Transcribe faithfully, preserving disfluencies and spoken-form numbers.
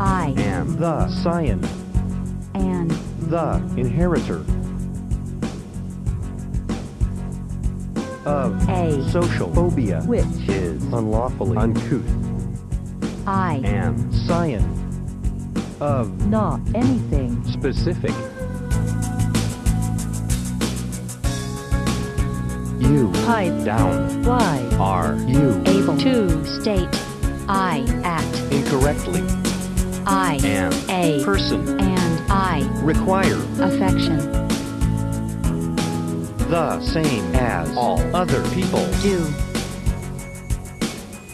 I am the scion, and the inheritor of a social phobia, which is unlawfully uncouth, I am scion of not anything specific. you, pipe Down why are you, able to state I act incorrectly, I am a person, and I require, affection the same as all other people, do